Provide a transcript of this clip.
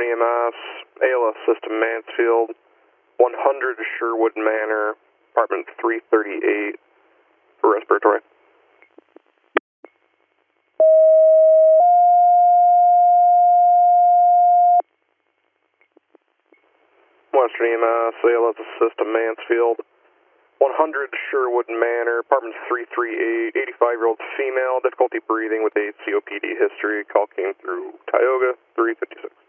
EMS, ALS System Mansfield, 100 Sherwood Manor, apartment 338 for respiratory. Western EMS, ALS System Mansfield, 100 Sherwood Manor, apartment 338, 85-year-old female, difficulty breathing with a COPD history. Call came through Tioga 356.